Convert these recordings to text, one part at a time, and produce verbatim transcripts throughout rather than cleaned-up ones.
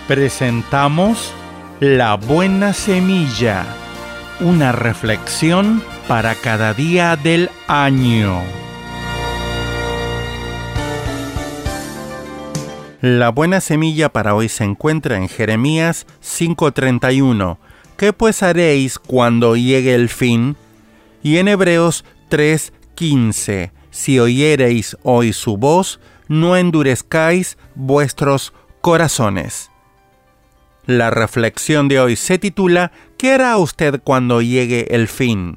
Presentamos La Buena Semilla, una reflexión para cada día del año. La buena semilla para hoy se encuentra en Jeremías cinco treinta y uno. ¿Qué pues haréis cuando llegue el fin? Y en Hebreos tres quince. Si oyereis hoy su voz, no endurezcáis vuestros corazones. La reflexión de hoy se titula ¿Qué hará usted cuando llegue el fin?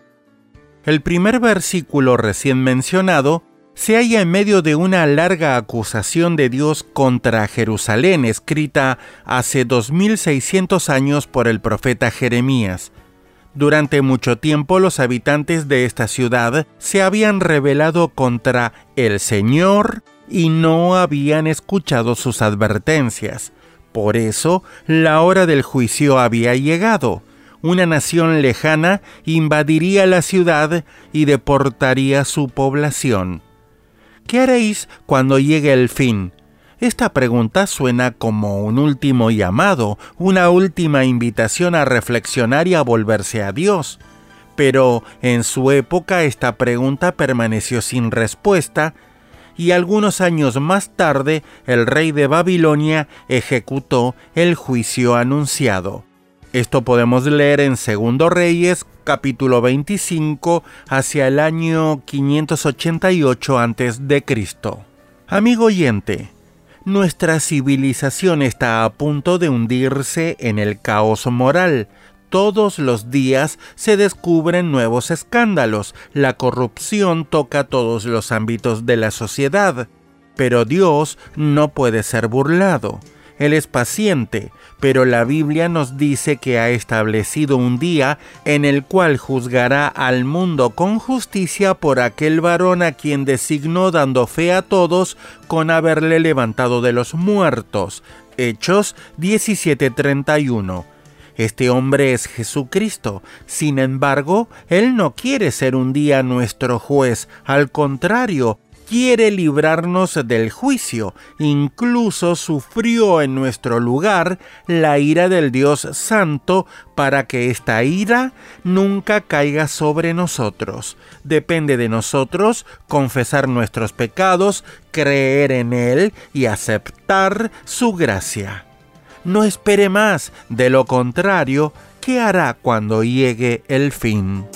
El primer versículo recién mencionado se halla en medio de una larga acusación de Dios contra Jerusalén, escrita hace dos mil seiscientos años por el profeta Jeremías. Durante mucho tiempo los habitantes de esta ciudad se habían rebelado contra el Señor y no habían escuchado sus advertencias. Por eso, la hora del juicio había llegado. Una nación lejana invadiría la ciudad y deportaría su población. ¿Qué haréis cuando llegue el fin? Esta pregunta suena como un último llamado, una última invitación a reflexionar y a volverse a Dios. Pero en su época esta pregunta permaneció sin respuesta, y algunos años más tarde el rey de Babilonia ejecutó el juicio anunciado. Esto podemos leer en Segundo Reyes, capítulo veinticinco, hacia el año quinientos ochenta y ocho antes de Cristo. Amigo oyente, nuestra civilización está a punto de hundirse en el caos moral. Todos los días se descubren nuevos escándalos. La corrupción toca todos los ámbitos de la sociedad. Pero Dios no puede ser burlado. Él es paciente, pero la Biblia nos dice que ha establecido un día en el cual juzgará al mundo con justicia por aquel varón a quien designó dando fe a todos con haberle levantado de los muertos. Hechos diecisiete treinta y uno. Este hombre es Jesucristo. Sin embargo, Él no quiere ser un día nuestro juez. Al contrario, quiere librarnos del juicio. Incluso sufrió en nuestro lugar la ira del Dios Santo para que esta ira nunca caiga sobre nosotros. Depende de nosotros confesar nuestros pecados, creer en Él y aceptar su gracia. No espere más, de lo contrario, ¿qué hará cuando llegue el fin?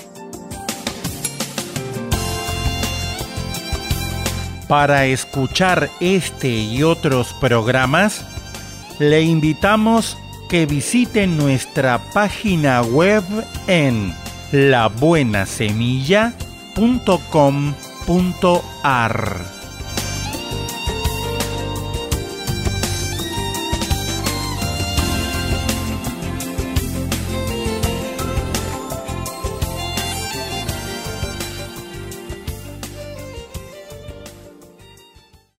Para escuchar este y otros programas, le invitamos que visite nuestra página web en la buena semilla punto com punto a r.